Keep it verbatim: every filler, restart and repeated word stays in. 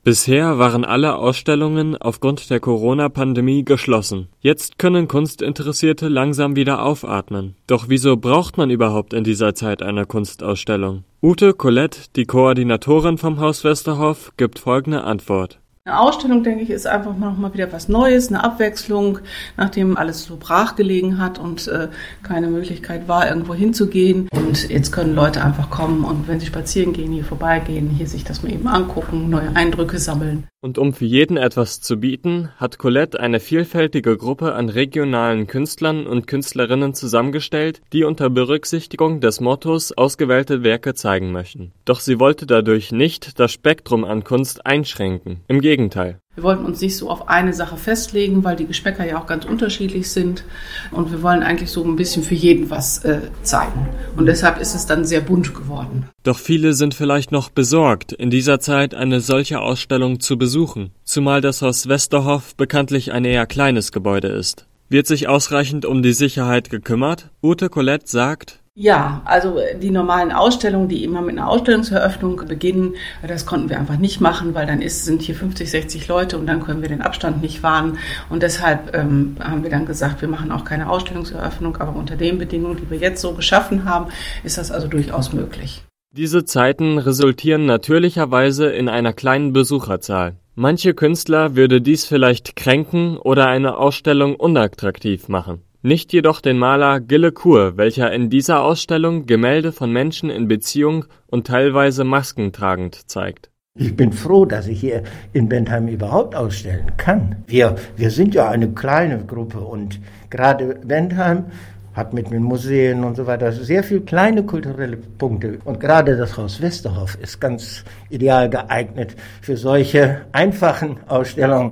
Bisher waren alle Ausstellungen aufgrund der Corona-Pandemie geschlossen. Jetzt können Kunstinteressierte langsam wieder aufatmen. Doch wieso braucht man überhaupt in dieser Zeit eine Kunstausstellung? Ute Colette, die Koordinatorin vom Haus Westerhoff, gibt folgende Antwort. Eine Ausstellung, denke ich, ist einfach noch mal wieder was Neues, eine Abwechslung, nachdem alles so brach gelegen hat und äh, keine Möglichkeit war, irgendwo hinzugehen. Und jetzt können Leute einfach kommen und wenn sie spazieren gehen, hier vorbeigehen, hier sich das mal eben angucken, neue Eindrücke sammeln. Und um für jeden etwas zu bieten, hat Colette eine vielfältige Gruppe an regionalen Künstlern und Künstlerinnen zusammengestellt, die unter Berücksichtigung des Mottos ausgewählte Werke zeigen möchten. Doch sie wollte dadurch nicht das Spektrum an Kunst einschränken. Im Gegenteil. Wir wollten uns nicht so auf eine Sache festlegen, weil die Geschmäcker ja auch ganz unterschiedlich sind. Und wir wollen eigentlich so ein bisschen für jeden was äh, zeigen. Und deshalb ist es dann sehr bunt geworden. Doch viele sind vielleicht noch besorgt, in dieser Zeit eine solche Ausstellung zu besuchen. Zumal das Haus Westerhoff bekanntlich ein eher kleines Gebäude ist. Wird sich ausreichend um die Sicherheit gekümmert? Ute Colette sagt: Ja, also die normalen Ausstellungen, die immer mit einer Ausstellungseröffnung beginnen, das konnten wir einfach nicht machen, weil dann ist, sind hier fünfzig, sechzig Leute und dann können wir den Abstand nicht wahren. Und deshalb ähm, haben wir dann gesagt, wir machen auch keine Ausstellungseröffnung, aber unter den Bedingungen, die wir jetzt so geschaffen haben, ist das also durchaus möglich. Diese Zeiten resultieren natürlicherweise in einer kleinen Besucherzahl. Manche Künstler würde dies vielleicht kränken oder eine Ausstellung unattraktiv machen. Nicht jedoch den Maler Gille Kur, welcher in dieser Ausstellung Gemälde von Menschen in Beziehung und teilweise maskentragend zeigt. Ich bin froh, dass ich hier in Bentheim überhaupt ausstellen kann. Wir, wir sind ja eine kleine Gruppe und gerade Bentheim hat mit den Museen und so weiter sehr viele kleine kulturelle Punkte. Und gerade das Haus Westerhoff ist ganz ideal geeignet für solche einfachen Ausstellungen.